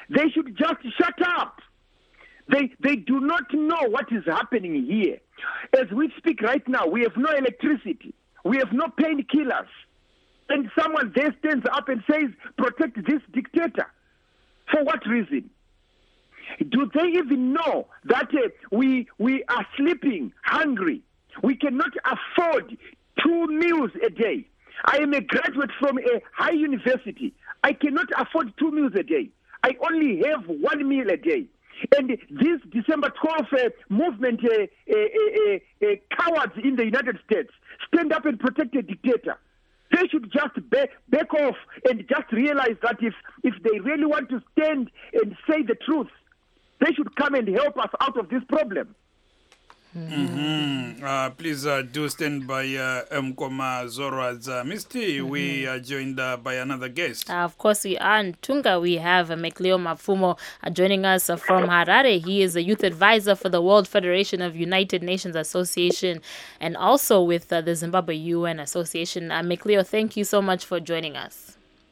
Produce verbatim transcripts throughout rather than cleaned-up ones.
They should just shut up. They they do not know what is happening here. As we speak right now, we have no electricity. We have no painkillers. And someone there stands up and says, protect this dictator. For what reason? Do they even know that uh, we we are sleeping hungry? We cannot afford two meals a day. I am a graduate from a high university. I cannot afford two meals a day. I only have one meal a day. And this December twelfth uh, movement, uh, uh, uh, uh, cowards in the United States, stand up and protect a dictator. They should just back, back off and just realize that if, if they really want to stand and say the truth, they should come and help us out of this problem. Mm-hmm. Uh, please uh, do stand by uh, Mkoma Zorwa's uh, Misty. Mm-hmm. We are joined uh, by another guest. Uh, of course, we are in Tunga. We have uh, Mekleo Mafumo uh, joining us uh, from Harare. He is a youth advisor for the World Federation of United Nations Association and also with uh, the Zimbabwe U N Association. Uh, Mekleo, thank you so much for joining us.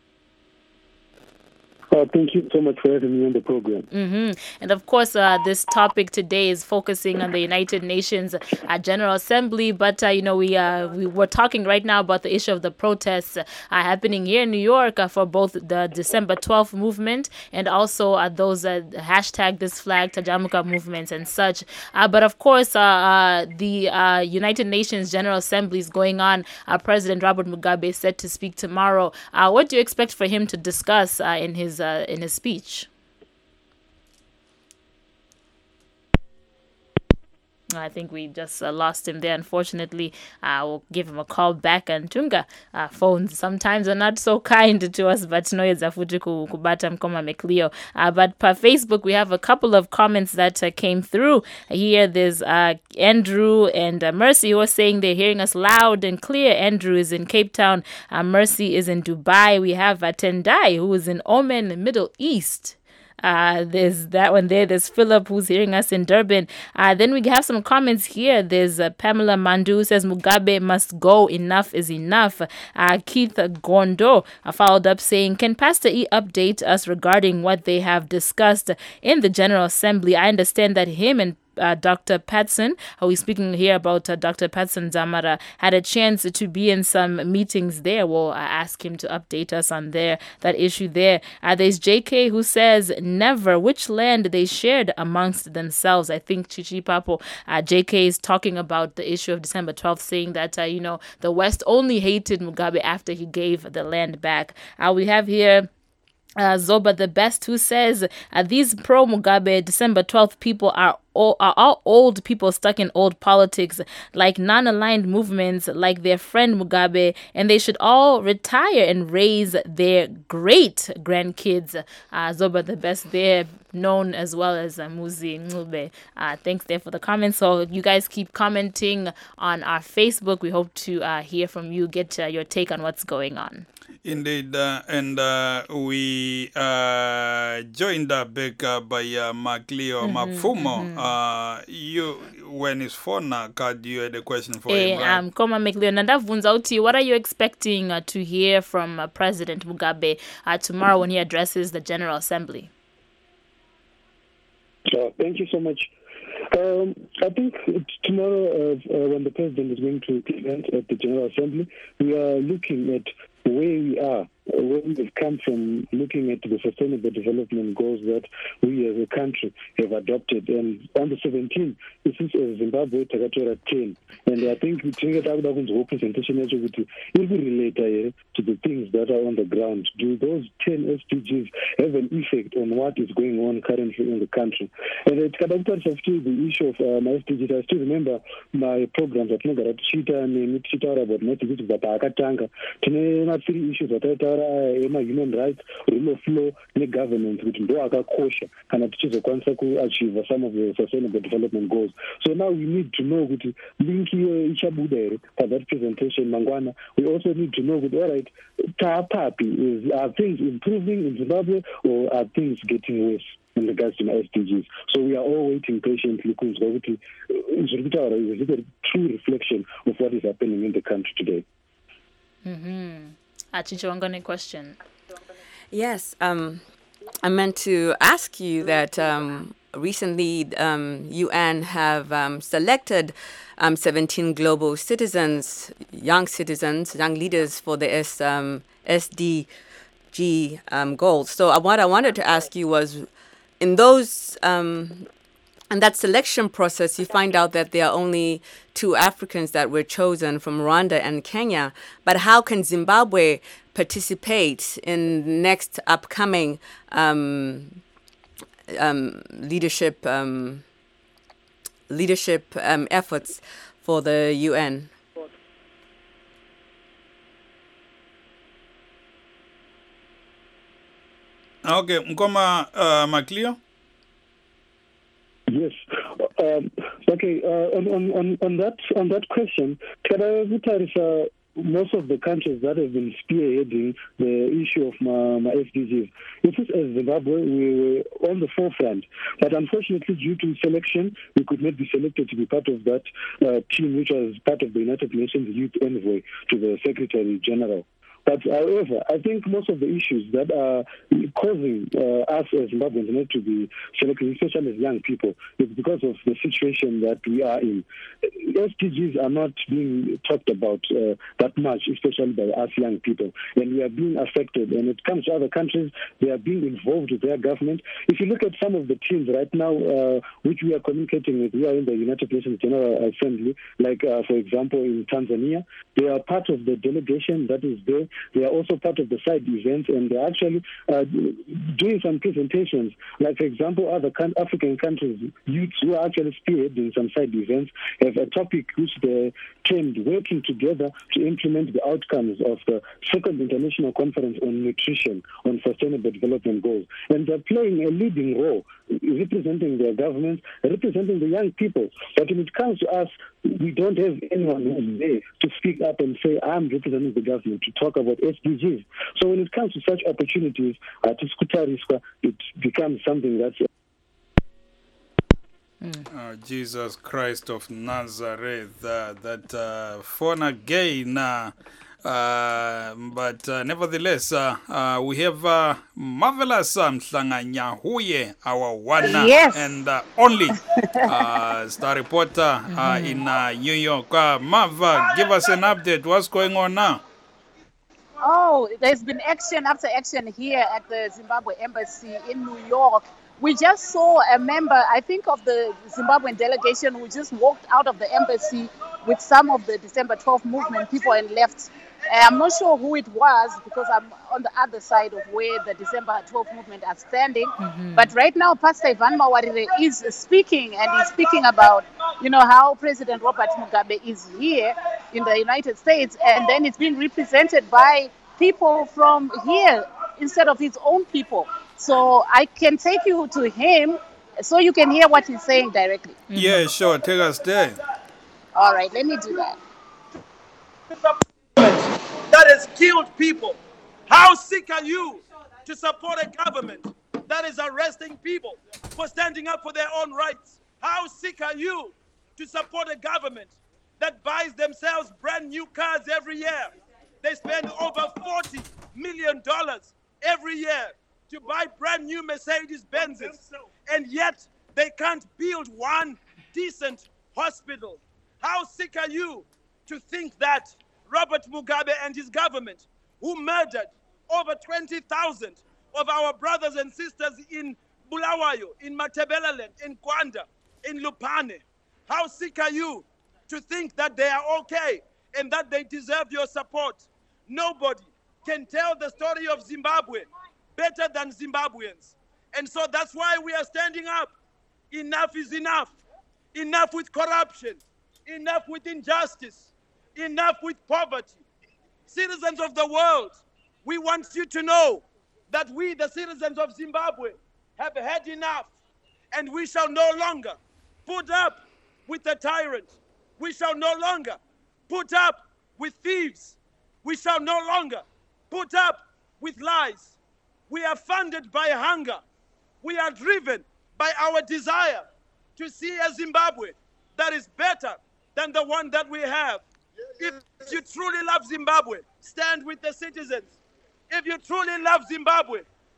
Uh, thank you so much for having me on the program. Mm-hmm. And of course, uh, this topic today is focusing on the United Nations uh, General Assembly. But, uh, you know, we, uh, we were talking right now about the issue of the protests uh, happening here in New York uh, for both the December twelfth movement and also uh, those uh, hashtag this flag Tajamuka movements and such. Uh, but, of course, uh, uh, the uh, United Nations General Assembly is going on. Uh, President Robert Mugabe is set to speak tomorrow. Uh, what do you expect for him to discuss uh, in his Uh, in his speech? I think we just uh, lost him there, unfortunately. I uh, will give him a call back. And Tunga, uh, phones sometimes are not so kind to us, but no, it's afuti kubata mkoma Mekleo. Uh, but per Facebook, we have a couple of comments that uh, came through. Here, there's uh, Andrew and uh, Mercy who are saying they're hearing us loud and clear. Andrew is in Cape Town. Uh, Mercy is in Dubai. We have uh, Tendai, who is in Oman, Middle East. Uh, there's that one there. There's Philip who's hearing us in Durban. Uh, then we have some comments here. There's uh, Pamela Mandu says Mugabe must go. Enough is enough. Uh, Keith Gondo uh, followed up saying, can Pastor E update us regarding what they have discussed in the General Assembly? I understand that him and Uh, Doctor Patson, are we speaking here about uh, Doctor Patson Zamara, had a chance to be in some meetings there. Well, I ask him to update us on there, that issue there. Uh, there's J K who says, never, which land they shared amongst themselves. I think Chichi Papo, uh, J K is talking about the issue of December twelfth, saying that, uh, you know, the West only hated Mugabe after he gave the land back. Uh, we have here Uh, Zoba the Best, who says uh, these pro-Mugabe December twelfth people are all, are all old people stuck in old politics, like non-aligned movements, like their friend Mugabe, and they should all retire and raise their great-grandkids. Uh, Zoba the Best there, known as well as uh, Muzi Ngube. Uh, thanks there for the comments. So you guys keep commenting on our Facebook. We hope to uh, hear from you, get uh, your take on what's going on. Indeed, uh, and uh, we uh, joined uh, back uh, by uh, Mekleo mm-hmm, Mafumo. Mm-hmm. Uh, you, when his phone uh, card, you had a question for hey, him, right? Um, Koma Mekleo, Nandavunza uti, what are you expecting uh, to hear from uh, President Mugabe uh, tomorrow when he addresses the General Assembly? Uh, thank you so much. Um, I think tomorrow, uh, uh, when the president is going to present at the General Assembly, we are looking at where we are, where we have come from, looking at the sustainable development goals that we as a country have adopted. And on the seventeenth, this is Zimbabwe Takatora ten. And I think we think that our presentation will relate to the things that are on the ground. Do those ten S D Gs have an effect on what is going on currently in the country? And at Kadampa, the issue of uh, my S D Gs, I still remember my programs at Nogara Chita and Chita about Netflix, but Akatanga. Three issues that are human rights, rule of law, and governance, which do akakosha kana tichizokwanisa kuachieve some of the sustainable development goals. So now we need to know kuti link ichabuda here for that presentation mangwana. We also need to know kuti all right, taapapi is are things improving in Zimbabwe or are things getting worse in regards to my S D Gs? So we are all waiting patiently because it's a true reflection of what is happening in the country today. Mm-hmm. Achicho, I'm going to question. Yes. Um, I meant to ask you that um, recently um, U N have um, selected um, seventeen global citizens, young citizens, young leaders for the S, um, S D G um, goals. So uh, what I wanted to ask you was, in those um, in that selection process, you find out that there are only two Africans that were chosen from Rwanda and Kenya. But how can Zimbabwe participate in next upcoming um, um, leadership um, leadership um, efforts for the U N? Okay, Mkoma uh, Macleo? Yes. Um, okay. Uh, on, on, on, on that on that question, can I refer most of the countries that have been spearheading the issue of my, my S D Gs? It is as Zimbabwe, we were on the forefront, but unfortunately, due to selection, we could not be selected to be part of that uh, team, which was part of the United Nations Youth Envoy to the Secretary General. But however, I think most of the issues that are causing uh, us as Zimbabweans not to be selected, especially as young people, is because of the situation that we are in. S D Gs are not being talked about uh, that much, especially by us young people, and we are being affected. And it comes to other countries, they are being involved with their government. If you look at some of the teams right now, uh, which we are communicating with, we are in the United Nations General Assembly, like, uh, for example, in Tanzania, they are part of the delegation that is there. They are also part of the side events, and they're actually uh, doing some presentations. Like, for example, other con- African countries, youths who are actually spearheading some side events have a topic which they claimed working together to implement the outcomes of the second international conference on nutrition, on sustainable development goals. And they're playing a leading role, representing their government, representing the young people. But when it comes to us, we don't have anyone who's there to speak up and say, I'm representing the government, to talk about S D Gs. So when it comes to such opportunities, uh, to Skutariswa, it becomes something that's... Mm. Oh, Jesus Christ of Nazareth, uh, that uh, phone again. Uh, uh, but uh, nevertheless, uh, uh, we have uh, marvelous um, Mhlanga Nyahuye, our one yes. and uh, only uh, star reporter uh, mm-hmm. in uh, New York. Uh, Mav, uh, give us an update. What's going on now? Oh, there's been action after action here at the Zimbabwe Embassy in New York. We just saw a member, I think, of the Zimbabwean delegation who just walked out of the embassy with some of the December twelfth movement people and left. I'm not sure who it was because I'm on the other side of where the December twelfth movement are standing. Mm-hmm. But right now, Pastor Ivan Mawarire is speaking, and he's speaking about, you know, how President Robert Mugabe is here in the United States, and then it's being represented by people from here instead of his own people. So I can take you to him so you can hear what he's saying directly. Mm-hmm. Yeah, sure. Take us there. All right, let me do that. That has killed people. How sick are you to support a government that is arresting people for standing up for their own rights? How sick are you to support a government that buys themselves brand new cars every year? They spend over forty million dollars every year to buy brand new Mercedes Benzes, and yet they can't build one decent hospital. How sick are you to think that Robert Mugabe and his government, who murdered over twenty thousand of our brothers and sisters in Bulawayo, in Matabeleland, in Kwanda, in Lupane, how sick are you to think that they are okay and that they deserve your support? Nobody can tell the story of Zimbabwe better than Zimbabweans. And so that's why we are standing up. Enough is enough. Enough with corruption. Enough with injustice. Enough with poverty. Citizens of the world, we want you to know that we, the citizens of Zimbabwe, have had enough, and we shall no longer put up with the tyrant. We shall no longer put up with thieves. We shall no longer put up with lies. We are funded by hunger. We are driven by our desire to see a Zimbabwe that is better than the one that we have. If you truly love Zimbabwe, stand with the citizens. If you truly love Zimbabwe,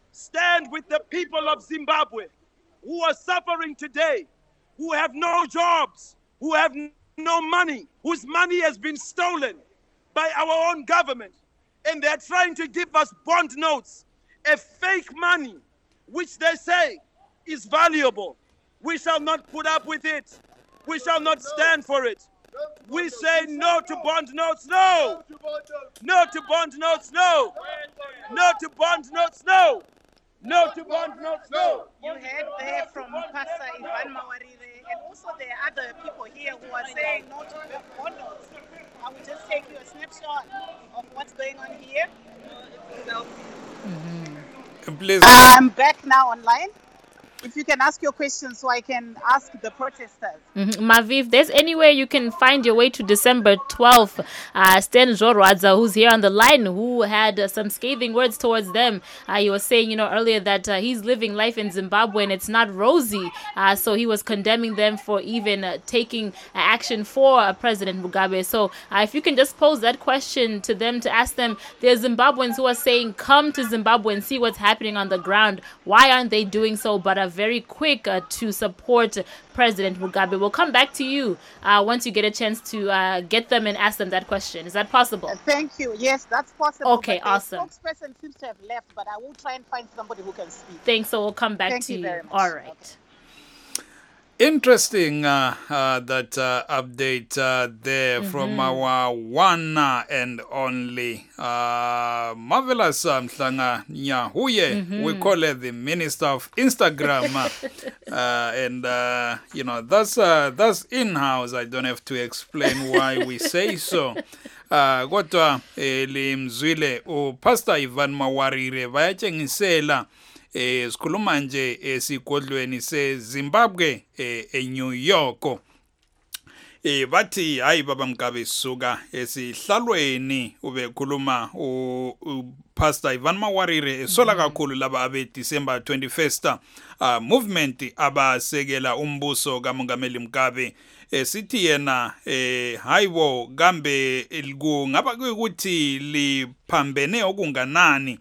stand with the people of Zimbabwe who are suffering today, who have no jobs, who have no money, whose money has been stolen by our own government. And they're trying to give us bond notes, a fake money, which they say is valuable. We shall not put up with it. We shall not stand for it. We say no to bond notes, no. No to bond notes, no. No to bond notes, no. No to bond notes, no. You heard there from Pastor Ivan Mawarire, and also there are other people here who are saying no to bond notes. I will just take you a snapshot of what's going on here. Mm-hmm. Please. I'm back now online. If you can ask your questions so I can ask the protesters. Mm-hmm. Mavi, if there's any way you can find your way to December twelfth, uh, Stan Jorwadza, who's here on the line, who had uh, some scathing words towards them. Uh, he was saying, you know, earlier that uh, he's living life in Zimbabwe and it's not rosy. Uh, so he was condemning them for even uh, taking uh, action for uh, President Mugabe. So uh, if you can just pose that question to them, to ask them, there's Zimbabweans who are saying, come to Zimbabwe and see what's happening on the ground. Why aren't they doing so, but are very quick uh, to support President Mugabe? We'll come back to you uh, once you get a chance to uh, get them and ask them that question. Is that possible? Uh, thank you. Yes, that's possible. Okay, but awesome. The spokesperson seems to have left, but I will try and find somebody who can speak. Thanks. So we'll come back thank to you. you. Very much. All right. Okay. Interesting uh, uh, that uh, update uh, there mm-hmm. from our one and only uh, marvelous Mhlanga Nyahuye. Mm-hmm. We call her the Minister of Instagram, uh, and uh, you know that's uh, that's in-house. I don't have to explain why we say so. Uh, kodwa elimzwile u Pastor Ivan Mawarire bayatshengisela eh sikhuluma nje esigodlweni seZimbabwe eh eNew York. Eh bathi hayi baba Mugabe suka esihlalweni ubekhuluma u Pastor Ivan Mawarire esola kakhulu laba abe December twenty-first uh, movement abasekela umbuso kaMongameli Mugabe. Esithi yena eh hayibo kambe ilku ngaba kuyikuthi liphambene okunganani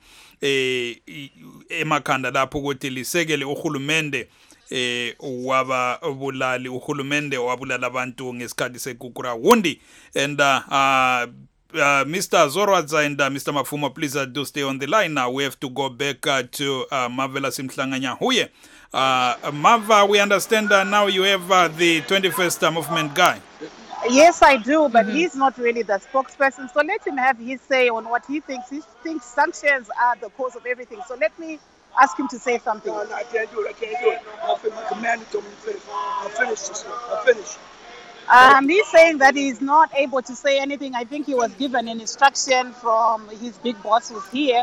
eh emakhanda lapho ukuthi lisekele uhulumende eh waba bulali uhulumende wabulala abantu ngesikhathi sekukura wundi. And uh, uh, uh Mister Jorwadza and uh, Mister Mapfumo, please uh, do stay on the line now. We have to go back uh, to uh, Marvelous Mhlanga Nyahuye. Uh, Mava, we understand that now you have uh, the twenty-first uh, movement guy. Yes, I do, but Mm-hmm. he's not really the spokesperson. So let him have his say on what he thinks. He thinks sanctions are the cause of everything. So let me ask him to say something. No, no, I can't do it. I can't do it. I'll finish. My commander told me to finish. I'll finish this one. I'll finish. Um, he's saying that he's not able to say anything. I think he was given an instruction from his big boss who's here.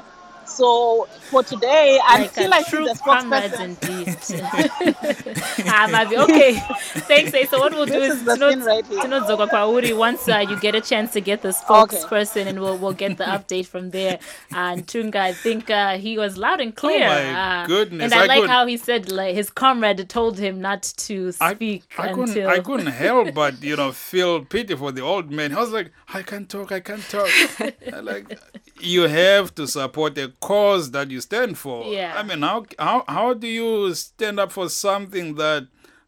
So for today, Like until a I see true the comrades spokesperson. indeed. Ah, Mavi, okay. Thanks. eh, So what we'll do This is is the thing right here. Tinozoka Kwauri, once uh, you get a chance to get the spokesperson, and we'll we'll get the update from there. And Tunga, I think uh, he was loud and clear. my uh, goodness, And I, I like could- how he said like his comrade told him not to I, speak I couldn't until. I couldn't help but you know feel pity for the old man. I was like, I can't talk, I can't talk. Like, you have to support a cause that you stand for. Yeah. I mean, how how how do you stand up for something that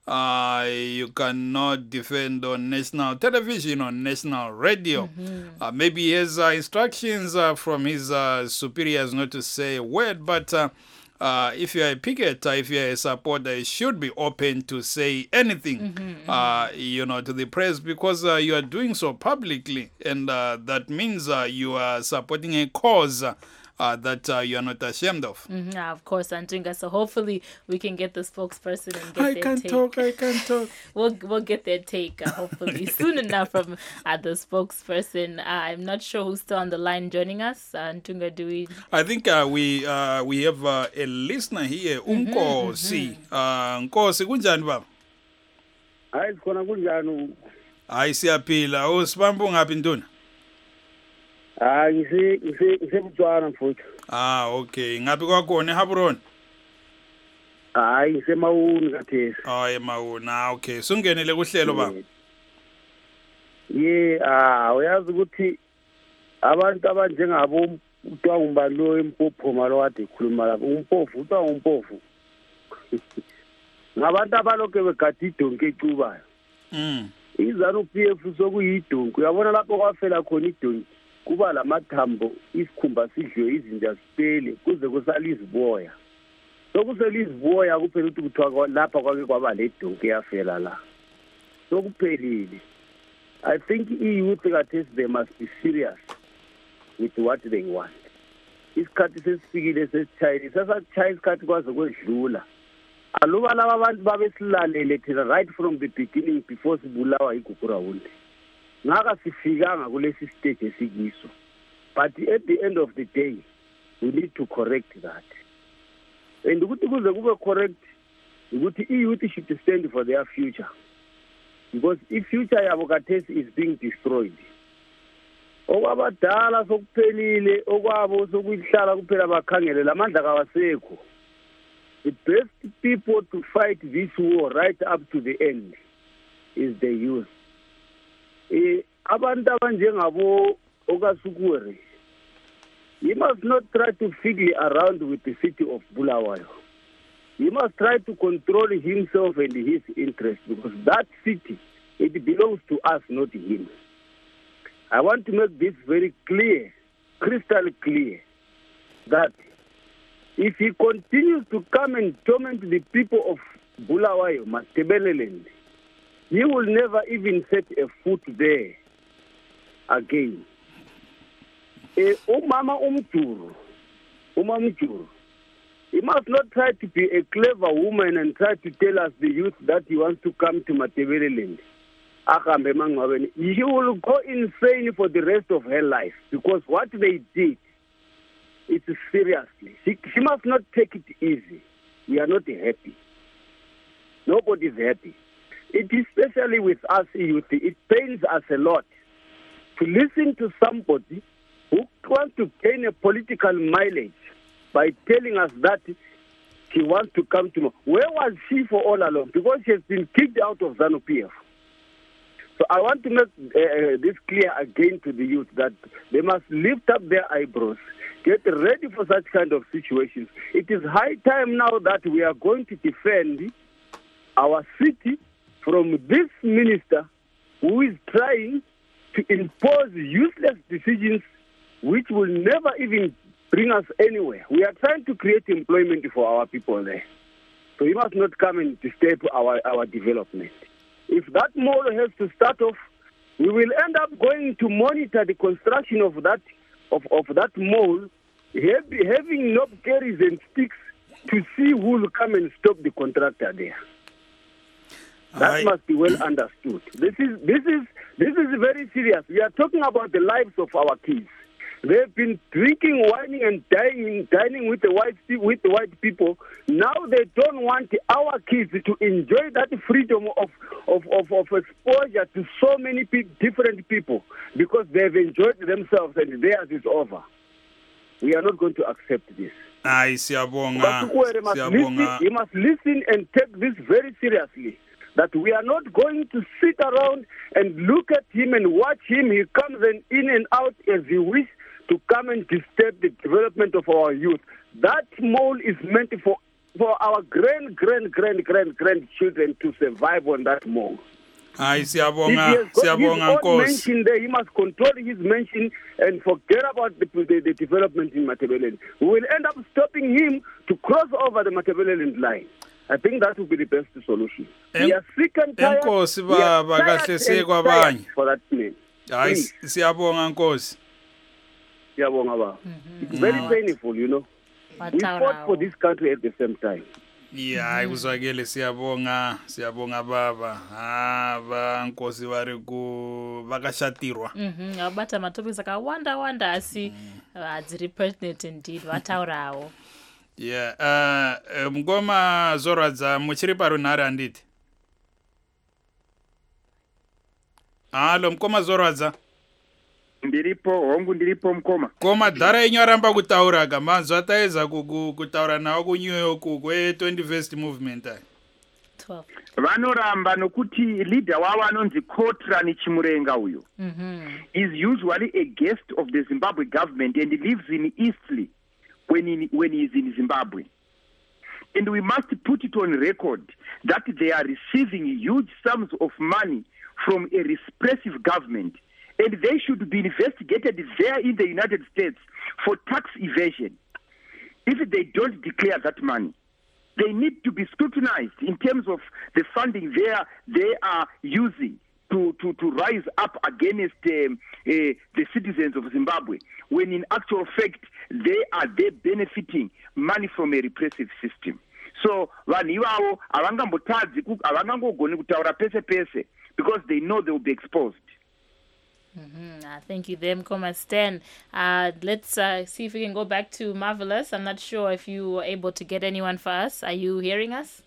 uh, you cannot defend on national television, on national radio? Mm-hmm. Uh, maybe he has uh, instructions uh, from his uh, superiors not to say a word, but uh, uh, if you're a picketer, if you're a supporter, you should be open to say anything, Mm-hmm, uh, you know, to the press, because uh, you are doing so publicly, and uh, that means uh, you are supporting a cause uh, uh, that uh, you are not ashamed of. Mhm, yeah, of course, Antunga. So hopefully we can get the spokesperson and get I their can't take. talk, I can't talk. We'll we'll get their take uh, hopefully soon enough from uh, the spokesperson. Uh, I'm not sure who's still on the line joining us. Uh, Antunga, do we? I think uh, we uh, we have uh, a listener here, Unkosi. Uh, Nkosi, kunjani baba? Hayi khona kunjani? Hayi siyaphila. Usibambu ngaphi ntuna? Hayi ngise ngise ngisemtswana mfowethu. Ah, okay. Ngaphi kwakhona eHabron? Hayi ngisemawuni kathesi. Ah, eMawuna. Okay. Sungenele kuhlelo baba. Ye ah uyazi ukuthi abantu abanjengabo utwa umbalo empopho malo ade khuluma lapho umpofu utwa umpofu ngabantu abaloke begadi idonke ecubayo mm izanu P F sokuyidonke uyabona lapho kwafela khona idonke kuba lamathambo isikhumba sidliwe izinja sipele kuze kusala iziboya sokusela iziboya kuphela ukuthi kuthiwa lapha kwake kwaba ledonke yafela la sokuphelile. I think i-youth kathesi they must be serious with what they want. Isikhathi sesifikile sesitshayile sasatshaya isikhathi kwaze kwedlula aluba laba abantu babesilalele thina right from the beginning before sibulawa iGugurawundi ngaka sifikanga kulesi stage esikiso, but at the end of the day we need to correct that. And ukuthi kuze kube correct ukuthi i-youth should stand for their future, because if future yabo kathesi is being destroyed. Okwabadala sokuphelile okwabo sokuhlala kuphela bakhangele lamandla kawasekho. The best people to fight this war right up to the end is the youth. Eh, abantu abanjengabo okasukure, he must not try to fiddle around with the city of Bulawayo. He must try to control himself and his interests, because that city, it belongs to us, not him. I want to make this very clear, crystal clear, that if he continues to come and torment the people of Bulawayo, Matabeleland, he will never even set a foot there again. Eh, umama umjuru, umama umjuru, he must not try to be a clever woman and try to tell us, the youth, that he wants to come to Matabeleland. He will go insane for the rest of her life, because what they did, it's seriously. She, she must not take it easy. We are not happy. Nobody is happy. It is especially with us youth. It pains us a lot to listen to somebody who wants to gain a political mileage by telling us that she wants to come to. Where was she for all along? Because she has been kicked out of ZANU-P F. So I want to make uh, this clear again to the youth, that they must lift up their eyebrows, get ready for such kind of situations. It is high time now that we are going to defend our city from this minister who is trying to impose useless decisions which will never even bring us anywhere. We are trying to create employment for our people there. So he must not come and disturb our, our development. If that mall has to start off, we will end up going to monitor the construction of that of, of that mall, have, having knob carries and sticks to see who will come and stop the contractor there. That I... must be well understood. This is this is this is very serious. We are talking about the lives of our kids. They've been drinking, whining, and dining, dining with the white with the white people. Now they don't want our kids to enjoy that freedom of of, of, of exposure to so many pe- different people, because they've enjoyed themselves and theirs is over. We are not going to accept this. Aye, siyabonga. Siyabonga. He must listen and take this very seriously. That we are not going to sit around and look at him and watch him. He comes and in and out as he wishes to come and disturb the development of our youth. That mall is meant for, for our grand, grand, grand, grand, grandchildren to survive on that mall. Aye, siyabonga, siyabonga Nkosi. There, he must control his mention and forget about the, the, the development in Matabeleland. We will end up stopping him to cross over the Matabeleland line. I think that would be the best solution. En- we are sick and tired. Nkosi baba kahle sekwabanye. For that name. Aye, siyabonga Nkosi. Siyabonga baba. It's very painful, you know. We fought for this country at the same time. Yeah, kuzwakele siyabonga, siyabonga baba. Ah, ba Nkosi vari ku vakashatirwa. Mhm, abata matopics akawanda wanda asi adziri pertinent indeed vataurawo. Yeah, uh, mngoma zorwadza muchiri parunhare handiti. Halo, mkoma zorwadza. Ndiripo, hongu ndiripo mkoma. Koma dhara yenyu aramba kutaura ka manzwa taedza kutaura nawo ku New York kwe twenty-first movement ayi. twelve. vanoramba nokuti leader wavo anonzi Kotran Chimurenga uyu Mm-hmm. is usually a guest of the Zimbabwe government and lives in Eastleigh when in, when he is in Zimbabwe. And we must put it on record that they are receiving huge sums of money from a repressive government, and they should be investigated there in the United States for tax evasion. If they don't declare that money, they need to be scrutinized in terms of the funding they are, they are using to, to, to rise up against um, uh, the citizens of Zimbabwe, when in actual fact they are they benefiting money from a repressive system. So vanhu ivavo havangambotadzi havangangogoni kutaura pese pese because they know they will be exposed. Mm-hmm. Uh, thank you there, Mkoma Stan. Uh, let's uh, see if we can go back to Marvelous. I'm not sure if you were able to get anyone for us. Are you hearing us?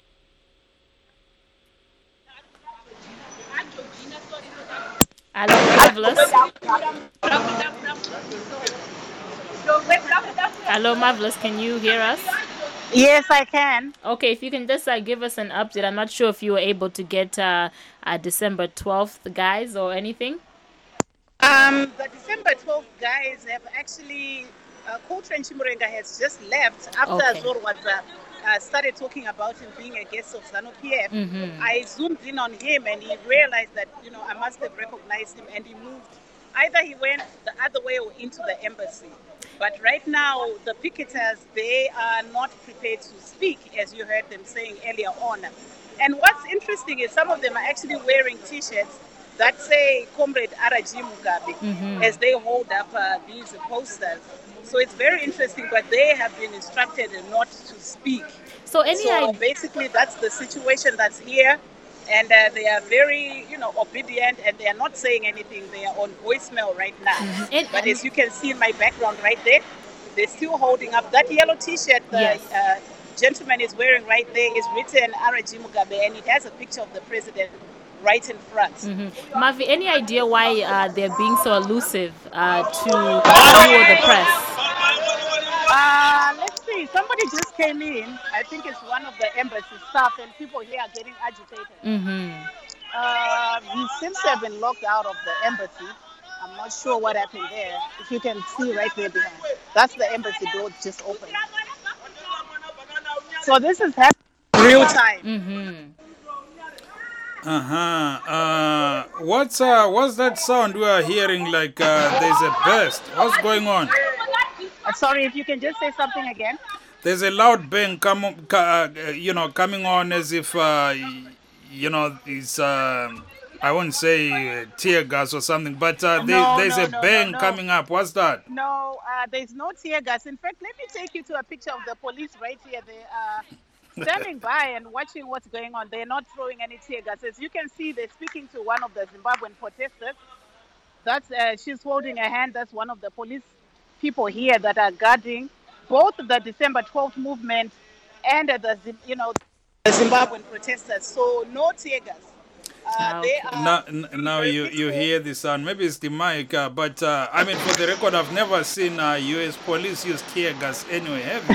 Hello, Marvelous. Hello, Marvelous. Can you hear us? Yes, I can. Okay, if you can just uh, give us an update. I'm not sure if you were able to get uh, uh, December twelfth guys or anything. Um, the December twelfth guys have actually, uh, Kotran Chimurenga has just left after Okay. Azor was uh, uh, started talking about him being a guest of ZANU-P F. Mhm. I zoomed in on him and he realized that, you know, I must have recognized him, and he moved. Either he went the other way or into the embassy. But right now, the picketers, they are not prepared to speak, as you heard them saying earlier on. And what's interesting is some of them are actually wearing T-shirts that say Comrade Araji Mugabe, Mhm. as they hold up uh, these posters. So it's very interesting, but they have been instructed not to speak. So any so idea? basically, that's the situation that's here. And uh, they are very, you know, obedient, and they are not saying anything. They are on voicemail right now. Mhm. And- But as you can see in my background right there, they're still holding up that yellow T-shirt the Yes. uh, gentleman is wearing right there is written Araji Mugabe, and it has a picture of the president right in front. Mhm. Mavi, any idea why uh, they're being so elusive uh, to you or the press? Uh, let's see. Somebody just came in. I think it's one of the embassy staff, and people here are getting agitated. Mm-hmm. Uh, he seems to have been locked out of the embassy. I'm not sure what happened there. If you can see right there behind, that's the embassy door just opened. So this is happening real time. Mm-hmm. Uh-huh. Uh, what's uh, what's that sound we are hearing? Like uh, there's a burst. What's going on? Uh, sorry, if you can just say something again. There's a loud bang come, uh, you know, coming on as if, uh, you know, it's, uh, I won't say uh, tear gas or something, but uh, there, No, there's no, a no, bang no, no. coming up. What's that? No, uh, there's no tear gas. In fact, let me take you to a picture of the police right here. They are standing by and watching what's going on. They're not throwing any tear gas. As you can see, they're speaking to one of the Zimbabwean protesters. That's uh, she's holding a hand. That's one of the police people here that are guarding both the December twelfth movement and uh, the Zim- you know the Zimbabwean protesters. So no tear gas. Uh, they are Now, n- now you, you hear the sound. Maybe it's the mic, uh, but uh, I mean, for the record, I've never seen uh, U S police use tear gas anyway, have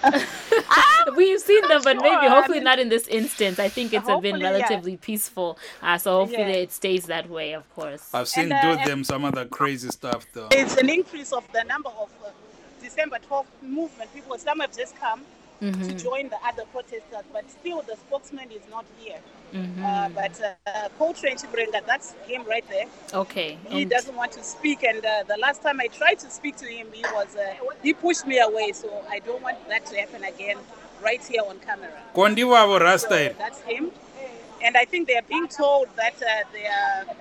you? We've seen them, but maybe Sure, I hopefully mean- not in this instance. I think it's been Hopefully, yeah. relatively peaceful. Uh, so hopefully Yeah. it stays that way, of course. I've seen And, uh, do them some other crazy stuff, though. It's an increase of the number of uh, December twelfth movement people. Some have just come to join the other protesters, but still the spokesman is not here. Uh, but uh, Kotran Chimurenga, that's him right there. Okay. He and- doesn't want to speak, and uh, the last time I tried to speak to him, he was uh, he pushed me away. So I don't want that to happen again right here on camera. Kondiwavo So Rasta. that's him, and I think they are being told that uh, their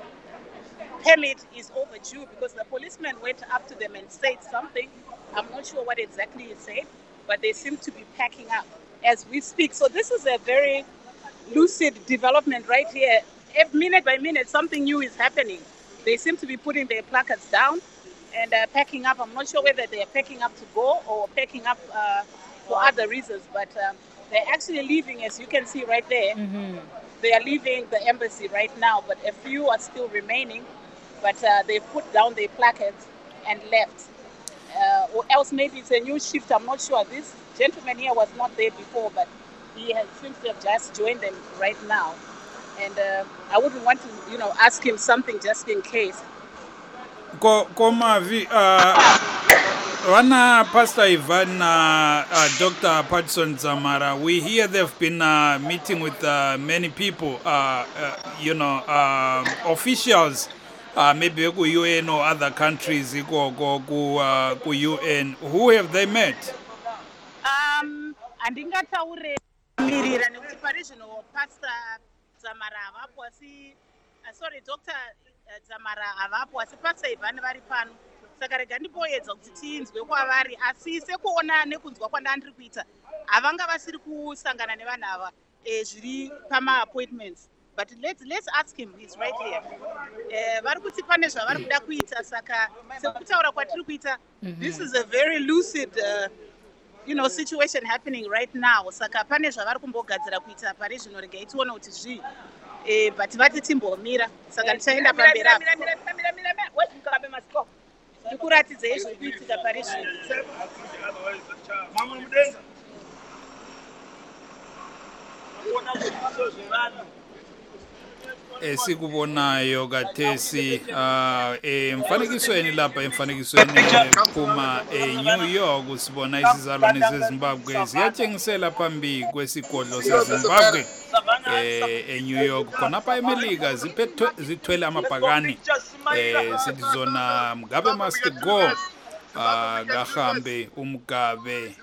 permit is overdue because the policeman went up to them and said something. I'm not sure what exactly he said, but they seem to be packing up as we speak. So this is a very lucid development right here. Every minute by minute, something new is happening. They seem to be putting their placards down and uh, packing up. I'm not sure whether they are packing up to go or packing up uh, for other reasons, but um, they're actually leaving, as you can see right there. Mhm. They are leaving the embassy right now, but a few are still remaining. But uh, they put down their placards and left. Uh, or else maybe it's a new shift. I'm not sure. This gentleman here was not there before, but he has, seems to have just joined them right now. And uh, I wouldn't want to, you know, ask him something just in case. Ko Komavi, uh, Rana Pastor Ivan, uh, uh, Doctor Patson Zamara, we hear they've been uh, meeting with uh, many people, uh, uh, you know, uh, officials, uh, maybe go U N or other countries, go go go uh, go U N. Who have they met? Um, andingataure mirira nekuti parishional pastor Zamara avapo asi sorry Doctor Zamara avapo asi pastor Ivan vari pano saka rega ndimboedza kuti tinzwe kwavari asi sekuona nekunzwa kwandandiri kuita havanga vasiri kusangana nevanhu ava zviri pama appointments, but let's let's ask him. He's right here. Vari kuti pane zvavari kuda kuita saka sekutaura kwatiri kuita, this is a very lucid uh, you know, situation happening right now. Saka pane zvavari kumbogadzira kuita pari zvino rega itiona kuti zvii eh but vati timbomira saka tichaenda pamberi apo ndikuratidze izvo kuitika pari zvino. Mamwe mudenga kuona kuti zvevana esikubonayo kathesi uh, emfanekisweni lapha emfanekisweni phuma eNew York sibona isizalwane seZimbabwe ziyatshengisela phambi kwesigodlo seZimbabwe eh eNew York khonapha eMelika ziphethwe zithwele amabhakani eh sizona Mugabe must go uh, gahambe uMugabe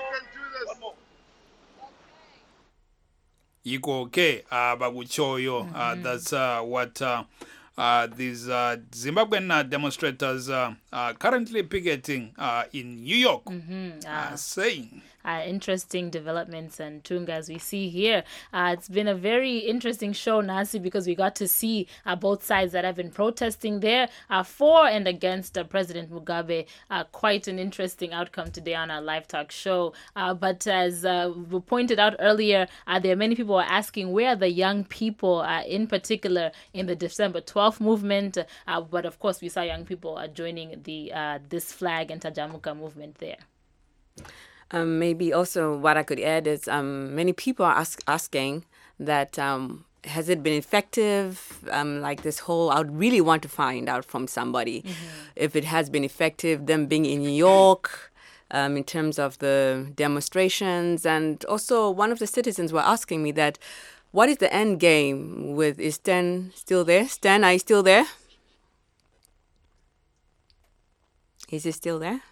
Yiko ke abakuchoyo uh, that's uh, what uh, uh, these uh, Zimbabwean uh, demonstrators uh, are currently picketing uh, in New York mm-hmm. uh, uh, saying Uh, interesting developments and Tunga as we see here. Uh, it's been a very interesting show, Nasi, because we got to see uh, both sides that have been protesting there uh, for and against uh, President Mugabe. Uh, quite an interesting outcome today on our live talk show. Uh, but as uh, we pointed out earlier, uh, there are many people who are asking where are the young people, uh, in particular in the December twelfth movement. Uh, but of course, we saw young people uh, joining the uh, This Flag and Tajamuka movement there. Um, maybe also what I could add is um, many people are ask, asking that um, has it been effective? Um, like this whole, I would really want to find out from somebody mm-hmm. if it has been effective, them being in New York, um, in terms of the demonstrations. And also one of the citizens were asking me that, what is the end game with, is Stan still there? Stan, are you still there? Is he still there?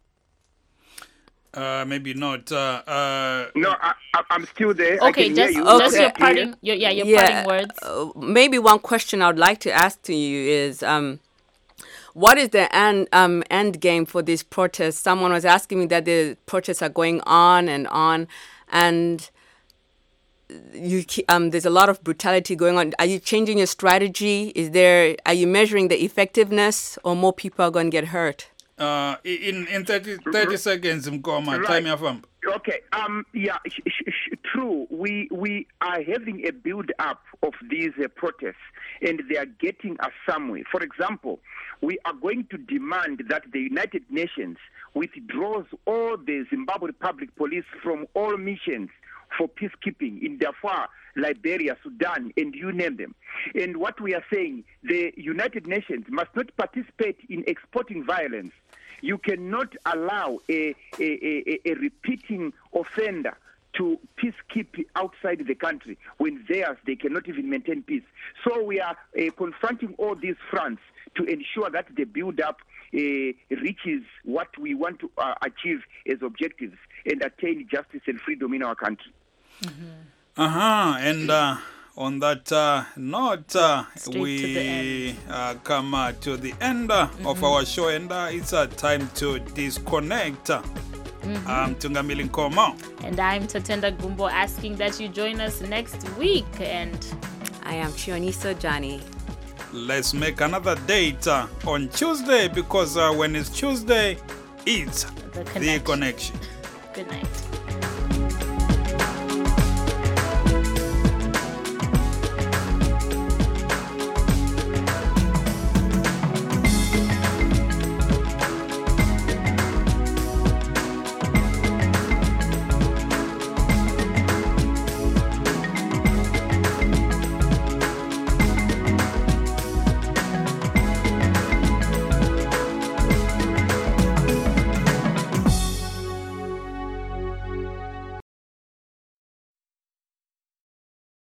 Uh, maybe not. Uh, uh, no, I, I, I'm still there. Okay, I can just, hear you. okay. just your parting, your, yeah, your yeah, parting words. Uh, maybe one question I would like to ask to you is, um, what is the end, um, end game for these protests? Someone was asking me that the protests are going on and on, and you um, there's a lot of brutality going on. Are you changing your strategy? Is there? Are you measuring the effectiveness, or more people are going to get hurt? Uh, in in thirty, thirty seconds, Mkoma, Right. time your fam. Okay. Um. Yeah. Sh- sh- sh- true. We we are having a build up of these uh, protests, and they are getting us somewhere. For example, we are going to demand that the United Nations withdraws all the Zimbabwe Republic Police from all missions for peacekeeping in Darfur, Liberia, Sudan, and you name them. And what we are saying, the United Nations must not participate in exporting violence. You cannot allow a, a, a, a repeating offender to peacekeep outside the country when theirs, they cannot even maintain peace. So we are uh, confronting all these fronts to ensure that the build-up uh, reaches what we want to uh, achieve as objectives and attain justice and freedom in our country. Mm-hmm. Uh-huh, and uh, on that uh, note, uh, we uh, come uh, to the end uh, mm-hmm. of our show, and uh, it's uh, time to disconnect. Mm-hmm. I'm Tungamili Nkomo. And I'm Tatenda Gumbo, asking that you join us next week. And I am Chioniso Johnny. Let's make another date uh, on Tuesday, because uh, when it's Tuesday, it's the connection. the connection. Good night.